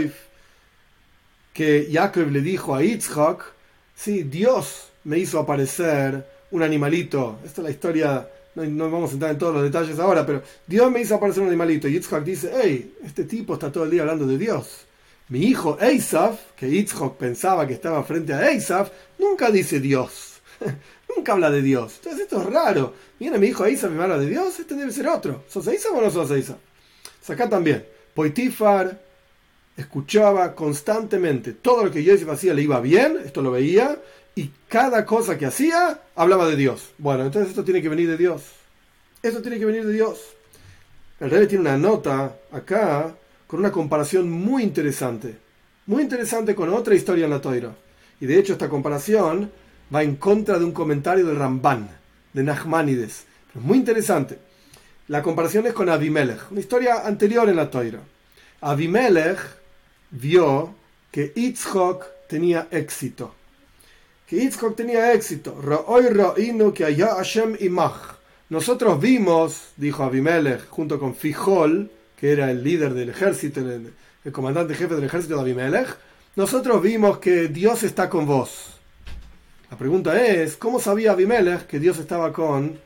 que Jacob le dijo a Yitzhak, sí, Dios me hizo aparecer un animalito. Esta es la historia, no, no vamos a entrar en todos los detalles ahora, pero Dios me hizo aparecer un animalito. Y Yitzhak dice, hey, este tipo está todo el día hablando de Dios. Mi hijo Esav, que Yitzhak pensaba que estaba frente a Esav, nunca dice Dios. Nunca habla de Dios. Entonces esto es raro. Viene mi hijo Esav y me habla de Dios, este debe ser otro. ¿Sos Esav o no sos Esav? Acá también, Potifar escuchaba constantemente todo lo que Yosef hacía le iba bien, esto lo veía, y cada cosa que hacía hablaba de Dios. Bueno, entonces esto tiene que venir de Dios. Esto tiene que venir de Dios. El Rebbe tiene una nota acá con una comparación muy interesante, muy interesante con otra historia en la Torá. Y de hecho esta comparación va en contra de un comentario del Ramban, de Nachmanides. Pero muy interesante. La comparación es con Abimelech, una historia anterior en la Torá. Abimelech vio que Yitzhak tenía éxito. Que Yitzhak tenía éxito. Ro'oi ro'inu que haya Hashem imach. Nosotros vimos, dijo Abimelech, junto con Fijol, que era el líder del ejército, el, el comandante jefe del ejército de Abimelech, nosotros vimos que Dios está con vos. La pregunta es, ¿cómo sabía Abimelech que Dios estaba con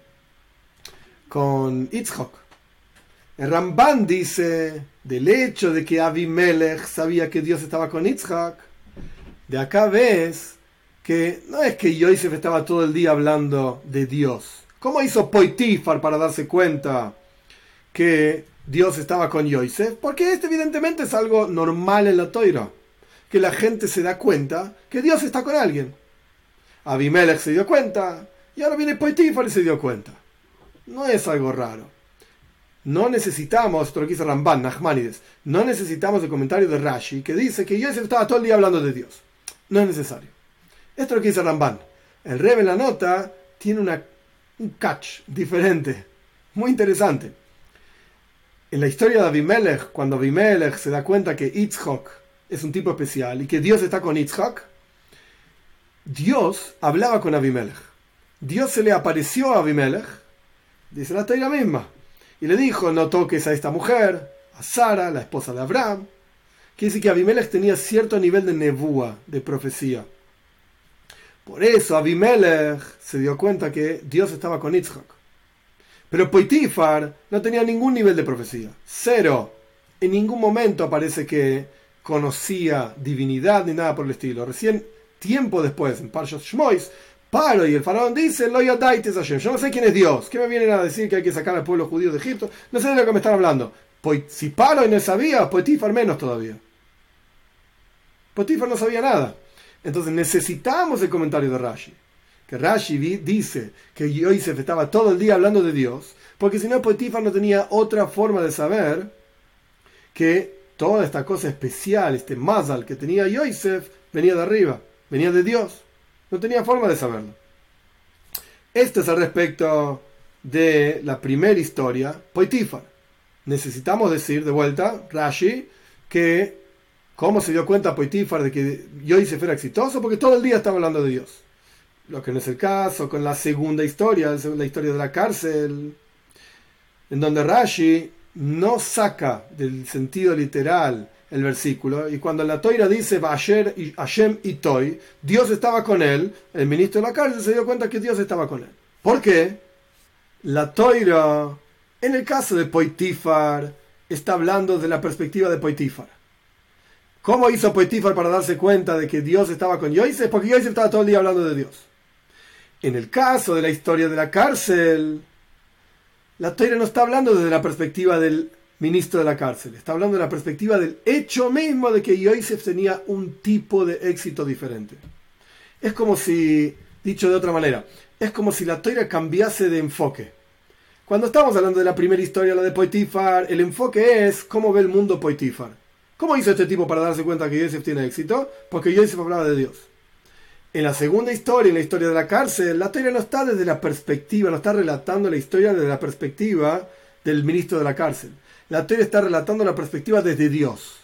con Yitzhak? El Ramban dice, del hecho de que Abimelech sabía que Dios estaba con Yitzhak, de acá ves que no es que Yosef estaba todo el día hablando de Dios. ¿Cómo hizo Potifar para darse cuenta que Dios estaba con Yosef? Porque esto evidentemente es algo normal en la Torá, que la gente se da cuenta que Dios está con alguien. Abimelech se dio cuenta, y ahora viene Potifar y se dio cuenta. No es algo raro. No necesitamos, esto lo que dice Ramban, Nachmanides, no necesitamos el comentario de Rashi que dice que Yosef estaba todo el día hablando de Dios. No es necesario. Esto es lo que dice Ramban. El Rebbe en la nota tiene una, un catch diferente, muy interesante. En la historia de Abimelech, cuando Abimelech se da cuenta que Yitzhak es un tipo especial y que Dios está con Yitzhak, Dios hablaba con Abimelech. Dios se le apareció a Abimelech, dice la Torá misma, y le dijo, no toques a esta mujer, a Sara, la esposa de Abraham. Quiere decir que Abimelech tenía cierto nivel de nebúa, de profecía. Por eso Abimelech se dio cuenta que Dios estaba con Yitzhak. Pero Potifar no tenía ningún nivel de profecía. Cero. En ningún momento aparece que conocía divinidad ni nada por el estilo. Recién, tiempo después, en Parshas Shmois, Paro y el faraón dice, Lo yadaites Hashem. Yo no sé quién es Dios. ¿Qué me vienen a decir que hay que sacar al pueblo judío de Egipto? No sé de lo que me están hablando. Si Paro no sabía, Potifar menos todavía. Potifar no sabía nada. Entonces necesitamos el comentario de Rashi. Que Rashi dice que Yosef estaba todo el día hablando de Dios, porque si no, Potifar no tenía otra forma de saber que toda esta cosa especial, este mazal que tenía Yosef, venía de arriba, venía de Dios. No tenía forma de saberlo. Esto es al respecto de la primera historia, Potifar. Necesitamos decir de vuelta, Rashi, que cómo se dio cuenta Potifar de que Yosef era exitoso, porque todo el día estaba hablando de Dios. Lo que no es el caso con la segunda historia, la historia de la cárcel, en donde Rashi no saca del sentido literal el versículo, y cuando la Toira dice Vasher y Hashem itoy, Dios estaba con él, el ministro de la cárcel se dio cuenta que Dios estaba con él. ¿Por qué? La Toira, en el caso de Potifar, está hablando de la perspectiva de Potifar. ¿Cómo hizo Potifar para darse cuenta de que Dios estaba con Yosef? Porque Yosef estaba todo el día hablando de Dios. En el caso de la historia de la cárcel, la Torá no está hablando desde la perspectiva del ministro de la cárcel, está hablando de la perspectiva del hecho mismo de que Yosef tenía un tipo de éxito diferente. Es como si, dicho de otra manera, es como si la Torá cambiase de enfoque. Cuando estamos hablando de la primera historia, la de Potifar, el enfoque es cómo ve el mundo Potifar. ¿Cómo hizo este tipo para darse cuenta que Yosef tiene éxito? Porque Yosef hablaba de Dios. En la segunda historia, en la historia de la cárcel, la Torá no está desde la perspectiva, no está relatando la historia desde la perspectiva del ministro de la cárcel. La Torá está relatando la perspectiva desde Dios.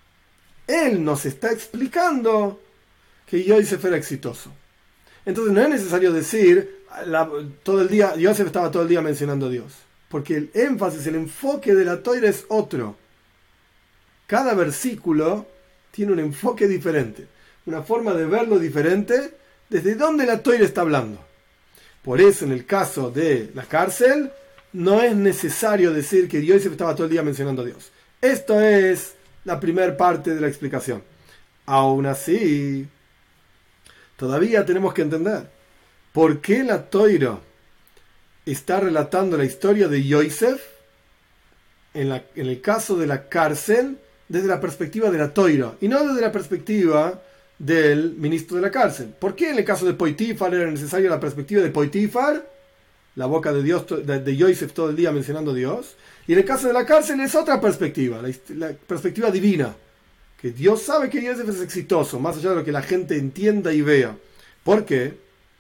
Él nos está explicando que Yosef era exitoso. Entonces no es necesario decir, la, todo el día, Yosef estaba todo el día mencionando a Dios. Porque el énfasis, el enfoque de la Torá es otro. Cada versículo tiene un enfoque diferente, una forma de verlo diferente desde donde la Torá está hablando. Por eso en el caso de la cárcel no es necesario decir que Yosef estaba todo el día mencionando a Dios. Esto es la primera parte de la explicación. Aún así, todavía tenemos que entender por qué la Torá está relatando la historia de Yosef en, la, en el caso de la cárcel desde la perspectiva de la Torá y no desde la perspectiva del ministro de la cárcel. ¿Por qué en el caso de Potifar era necesaria la perspectiva de Potifar, la boca de Dios, de, de Yosef todo el día mencionando a Dios? Y en el caso de la cárcel es otra perspectiva, la, la perspectiva divina, que Dios sabe que Yosef es exitoso, más allá de lo que la gente entienda y vea. ¿Por qué?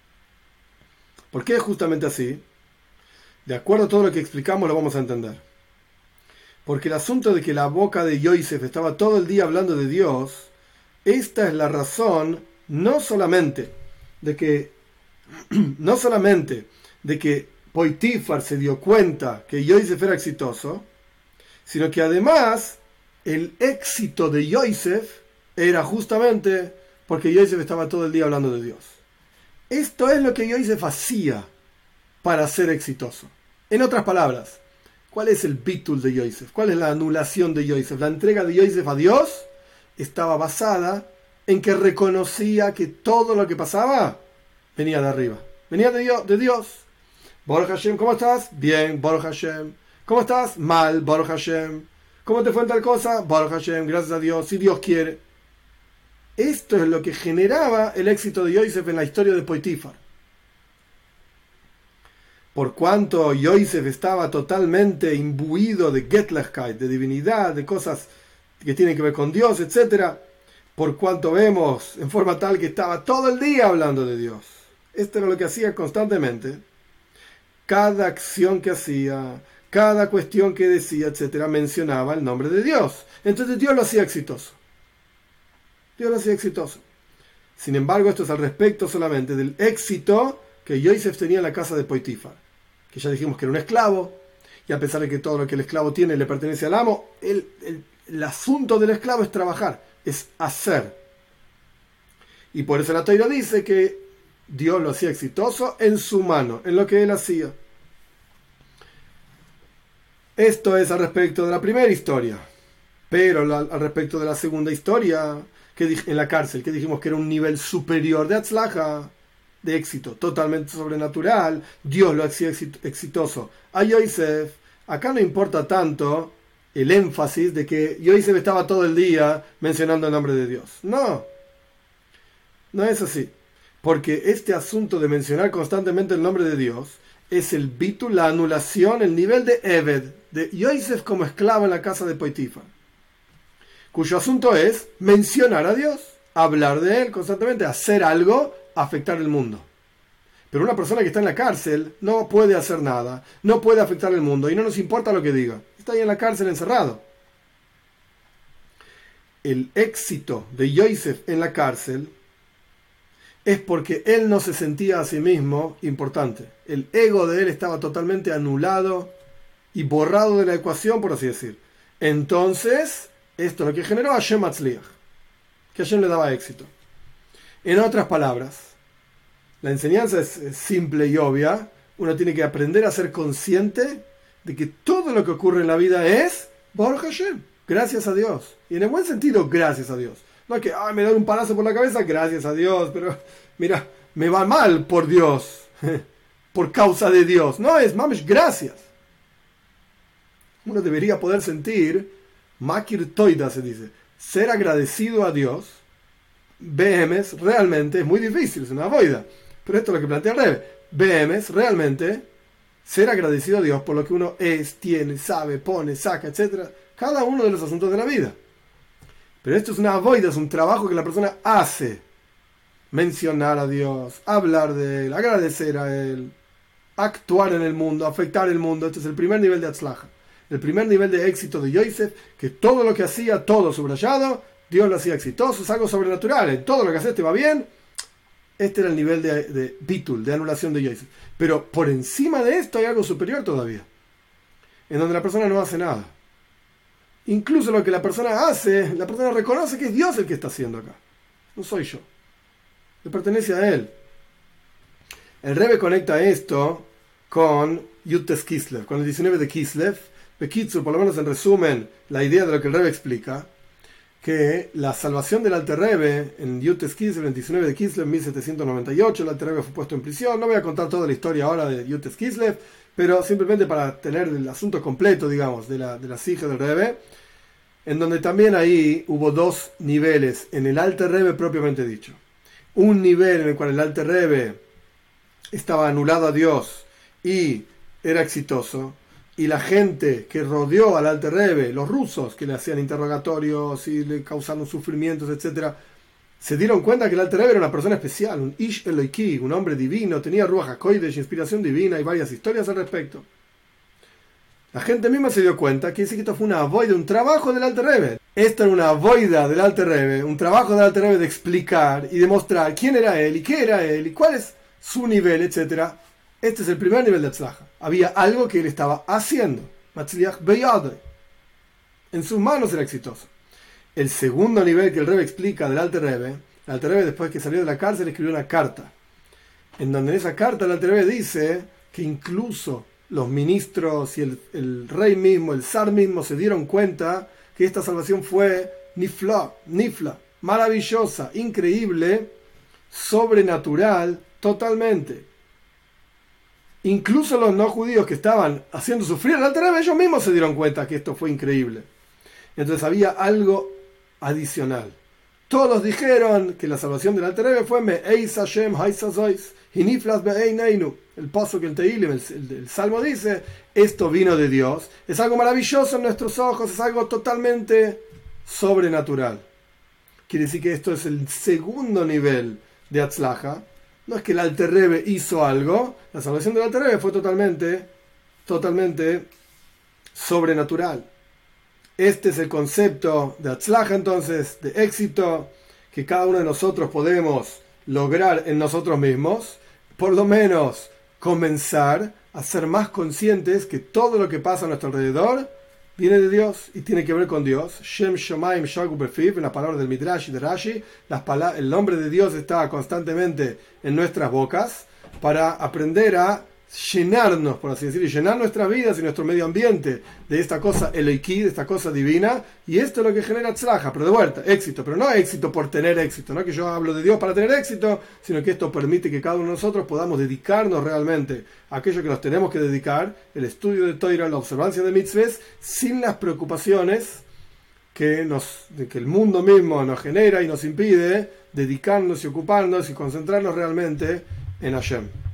¿Por qué es justamente así? De acuerdo a todo lo que explicamos lo vamos a entender. Porque el asunto de que la boca de Yosef estaba todo el día hablando de Dios, esta es la razón no solamente de que no solamente de que Potifar se dio cuenta que Yosef era exitoso, sino que además el éxito de Yosef era justamente porque Yosef estaba todo el día hablando de Dios. Esto es lo que Yosef hacía para ser exitoso. En otras palabras, ¿cuál es el bitul de Yosef? ¿Cuál es la anulación de Yosef? La entrega de Yosef a Dios estaba basada en que reconocía que todo lo que pasaba venía de arriba. Venía de Dios. De Dios. Baruch Hashem, ¿cómo estás? Bien, Baruch Hashem. ¿Cómo estás? Mal, Baruch Hashem. ¿Cómo te fue en tal cosa? Baruch Hashem, gracias a Dios, si Dios quiere. Esto es lo que generaba el éxito de Yosef en la historia de Potifar. Por cuanto Yosef estaba totalmente imbuido de Getlechkeit, de divinidad, de cosas que tienen que ver con Dios, etcétera, por cuanto vemos en forma tal que estaba todo el día hablando de Dios. Esto era lo que hacía constantemente. Cada acción que hacía, cada cuestión que decía, etcétera, mencionaba el nombre de Dios. Entonces Dios lo hacía exitoso. Dios lo hacía exitoso. Sin embargo, esto es al respecto solamente del éxito que Yosef tenía en la casa de Potifar, que ya dijimos que era un esclavo, y a pesar de que todo lo que el esclavo tiene le pertenece al amo, el, el, el asunto del esclavo es trabajar, es hacer. Y por eso la Torá dice que Dios lo hacía exitoso en su mano, en lo que él hacía. Esto es al respecto de la primera historia. Pero la, al respecto de la segunda historia, que dij, en la cárcel, que dijimos que era un nivel superior de Atzlaja, de éxito, totalmente sobrenatural, Dios lo hacía exitoso a Yosef. Acá no importa tanto el énfasis de que Yosef estaba todo el día mencionando el nombre de Dios. No, no es así. Porque este asunto de mencionar constantemente el nombre de Dios es el bitul, la anulación, el nivel de Eved, de Yosef como esclavo en la casa de Potifar, cuyo asunto es mencionar a Dios, hablar de él constantemente, hacer algo, afectar el mundo. Pero una persona que está en la cárcel no puede hacer nada, no puede afectar el mundo y no nos importa lo que diga. Está ahí en la cárcel encerrado. El éxito de Yosef en la cárcel es porque él no se sentía a sí mismo importante. El ego de él estaba totalmente anulado y borrado de la ecuación, por así decir. Entonces, esto es lo que generó a Hashem Matzliach, que Hashem le daba éxito. En otras palabras, la enseñanza es simple y obvia. Uno tiene que aprender a ser consciente de que todo lo que ocurre en la vida es Baruch Hashem, gracias a Dios. Y en el buen sentido, gracias a Dios. No es que ay, me da un palazo por la cabeza, gracias a Dios, pero mira, me va mal por Dios, por causa de Dios. No, es mamesh, gracias. Uno debería poder sentir, makir toida se dice, ser agradecido a Dios. B M S realmente es muy difícil, es una boida. Pero esto es lo que plantea el Rebbe. B M S realmente ser agradecido a Dios por lo que uno es, tiene, sabe, pone, saca, etcétera. Cada uno de los asuntos de la vida. Pero esto es una boida, es un trabajo que la persona hace. Mencionar a Dios, hablar de Él, agradecer a Él, actuar en el mundo, afectar el mundo. Este es el primer nivel de Atzlaja. El primer nivel de éxito de Yosef, que todo lo que hacía, todo subrayado, Dios lo hacía exitoso, es algo sobrenatural. En todo lo que haces te va bien. Este era el nivel de, de bitul, de anulación de Yosef. Pero por encima de esto hay algo superior todavía, en donde la persona no hace nada. Incluso lo que la persona hace, la persona reconoce que es Dios el que está haciendo acá. No soy yo. Le pertenece a Él. El Rebbe conecta esto con Yutes Kislev, con el diecinueve de Kislev. Bekitzu, por lo menos en resumen, la idea de lo que el Rebbe explica, que la salvación del Alter Rebbe en Yutes Kislev, el diecinueve de Kislev, mil setecientos noventa y ocho, el Alter Rebbe fue puesto en prisión. No voy a contar toda la historia ahora de Yutes Kislev, pero simplemente para tener el asunto completo, digamos, de la, de la sija del Rebbe, en donde también ahí hubo dos niveles en el Alter Rebbe propiamente dicho. Un nivel en el cual el Alter Rebbe estaba anulado a Dios y era exitoso, y la gente que rodeó al Alter Rebbe, los rusos que le hacían interrogatorios y le causaron sufrimientos, etcétera, se dieron cuenta que el Alter Rebbe era una persona especial, un Ish Eloiki, un hombre divino, tenía Ruach HaKodesh, inspiración divina, y varias historias al respecto. La gente misma se dio cuenta que ese que esto fue una avoida, un trabajo del Alter Rebbe. Esto era una avoida del Alter Rebbe, un trabajo del Alter Rebbe de explicar y demostrar quién era él y qué era él y cuál es su nivel, etcétera. Este es el primer nivel de Atzlaja. Había algo que él estaba haciendo. Matzliach beyadeh. En sus manos era exitoso. El segundo nivel que el Rebbe explica del Alter Rebbe, el Alter Rebbe después que salió de la cárcel escribió una carta, en donde en esa carta el Alter Rebbe dice que incluso los ministros y el, el rey mismo, el zar mismo, se dieron cuenta que esta salvación fue nifla, nifla, maravillosa, increíble, sobrenatural, totalmente. Incluso los no judíos que estaban haciendo sufrir al Alter Rebbe, ellos mismos se dieron cuenta que esto fue increíble. Entonces había algo adicional. Todos dijeron que la salvación del Alter Rebbe fue Me'eis Hashem Haisazois Hiniflas Be'eineinu. El paso que el Teilim, el, el, el Salmo dice, esto vino de Dios, es algo maravilloso en nuestros ojos, es algo totalmente sobrenatural. Quiere decir que esto es el segundo nivel de Atzlaja. No es que el Alter Rebbe hizo algo, la salvación del Alter Rebbe fue totalmente, totalmente sobrenatural. Este es el concepto de Atzlaja, entonces, de éxito, que cada uno de nosotros podemos lograr en nosotros mismos, por lo menos comenzar a ser más conscientes que todo lo que pasa a nuestro alrededor viene de Dios y tiene que ver con Dios. Shem Shomayim Shagu Befiv, en la palabra del Midrash y de Rashi, las pala- el nombre de Dios está constantemente en nuestras bocas para aprender a llenarnos, por así decirlo, y llenar nuestras vidas y nuestro medio ambiente de esta cosa Eloiki, de esta cosa divina, y esto es lo que genera tzlaja, pero de vuelta, éxito, pero no éxito por tener éxito, no que yo hablo de Dios para tener éxito, sino que esto permite que cada uno de nosotros podamos dedicarnos realmente a aquello que nos tenemos que dedicar, el estudio de Torah, la observancia de mitzvahs, sin las preocupaciones que, nos, de que el mundo mismo nos genera y nos impide dedicarnos y ocuparnos y concentrarnos realmente en Hashem.